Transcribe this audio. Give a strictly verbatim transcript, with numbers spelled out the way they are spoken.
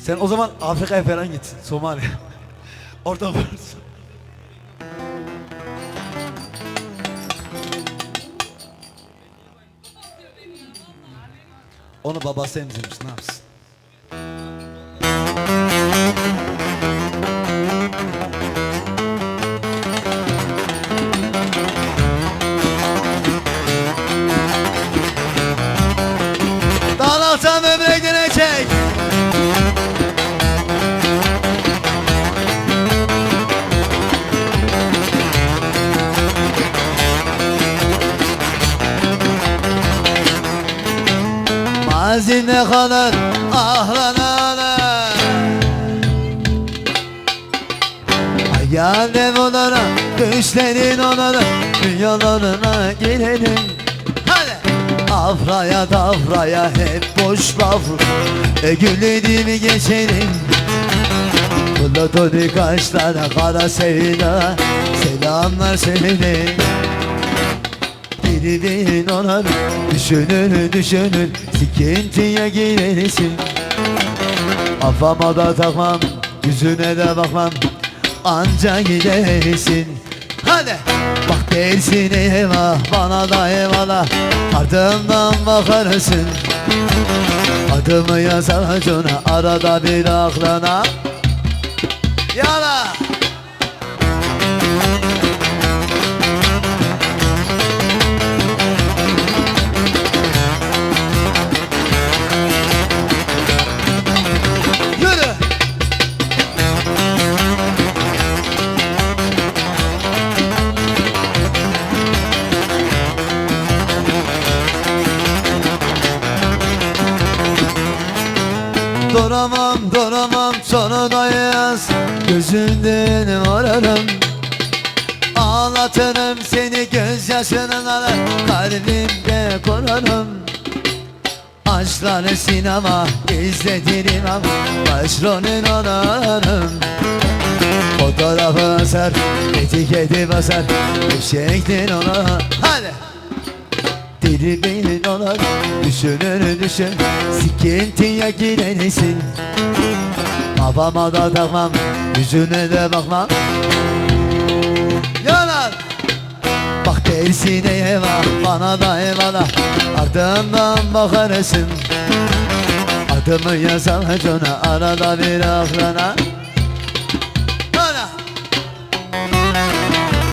Sen o zaman Afrika'ya falan git. Somali. Orada varsın. Onu babası emzirmiş, ne yapsın? Dağlarsan böbreklerine çek. Mazinde kalır ahlanana, hayalem olana, düşlerin olana, dünyalarına girelim. Hadi! Afraya tafraya hep boş laf, e gülledimi geçelim. Platonik kaşlara kara sevda, selamlar söyledim. Birinin onar, düşünür düşünür, sıkıntıya girersin. Kafama da takmam, yüzüne de bakmam, anca gidersin. Hadi! Bak dersin eyvah, bana da eyvallah, ardımdan bakarsın. Adımı yazacağına, arada bir aklına. Yala! Duramam duramam sonunda yaz, gözünden ararım. Ağlatırım seni, gözyaşının alır, kalbimde korarım. Aşkları sinema izletirim ama başrolün olarım. Fotoğrafı asar, etiketi basar, eşektin ona. Hadi! Deli beynin olar, düşünür düşün, sıkıntıya girersin. Kafama da takmam, yüzüne de bakmam. Yalan! Bak dersin eyvah, bana da eyvallah, ardından bakarsın. Adımı yazar cana, arada bir aklına.